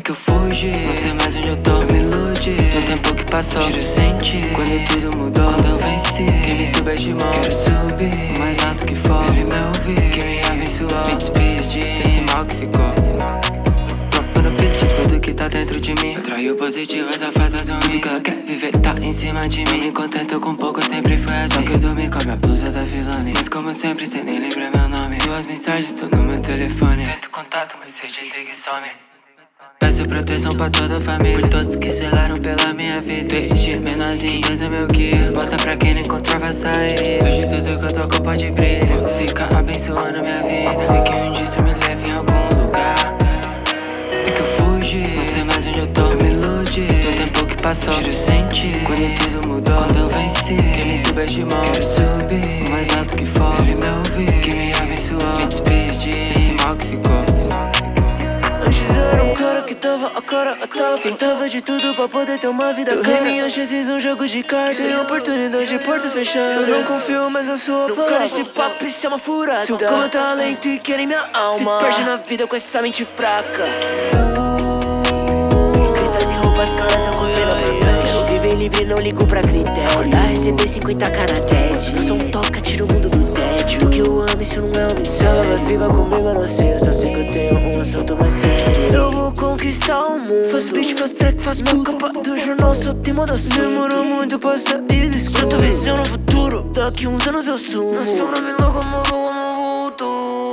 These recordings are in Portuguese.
que eu fugi, não sei mais onde eu tô, eu me iludi. No tempo que passou, eu senti quando tudo mudou, quando eu venci. Quem me subestimou, quero subir o mais alto que for. Ele me ouviu, que me abençoou, me despedi desse mal que ficou. Tropa no beat, tudo que tá dentro de mim. Atraiu positivas, afasta ruins. Tudo que ela quer viver tá em cima de mim. Me contento com pouco, sempre foi assim. Só que eu dormi com a minha blusa da vilane. Mas como sempre, cê nem lembra meu nome. Suas mensagens estão no meu telefone. Tento contato, mas cê desliga e some. Peço proteção pra toda a família, por todos que selaram pela minha vida. Desde menorzinho, Deus é meu guia. Resposta pra quem não encontrava sair. Hoje tudo que eu toco pode brilhar. Música abençoando minha vida. Sei que um dia isso me leva em algum lugar. É que eu fugi, não sei mais onde eu tô, eu me iludi. No tempo que passou, eu senti quando tudo mudou, quando eu venci. Quem me subestimou, quero subir o mais alto que for. Ele me ouviu, que me abençoou, me despedi desse mal que ficou. Antes eu era um cara que dava a cara a tapa, tentava de tudo pra poder ter uma vida cara. Minhas chances um jogo de cartas, sem oportunidade de portas fechadas. Eu não confio mais na sua palavra. Esse papo, isso é uma furada. Sugam meu talento e querem minha alma. Se perde na vida com essa mente fraca. Cristais e roupas caras são correndo perfeito. Quero viver livre, não ligo pra critério. Acordar, receber 50k na TED. Meu som toca, tira o mundo do tédio. Do que eu amo, isso não é uma missão. Ela vai ficar comigo, eu não sei. Eu só sei que eu tenho um assunto mais sério. Eu vou conquistar o mundo. Faço beat, faço track, faço tudo. Capa do jornal, só tem moda assunto. Demorou muito pra sair do escuro. Junto visão no futuro, daqui uns anos eu sumo. Na sombra me locomovo como vulto.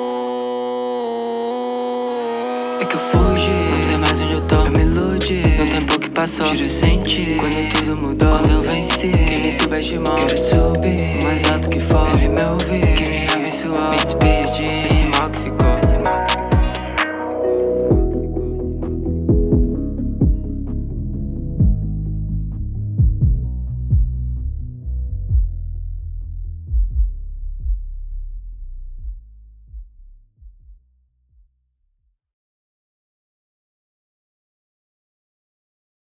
É que eu fugi, não sei mais onde eu tô, eu me iludi. No tempo que passou, eu senti quando tudo mudou, quando eu venci. Quem me subestimou, quero subir o mais alto que for.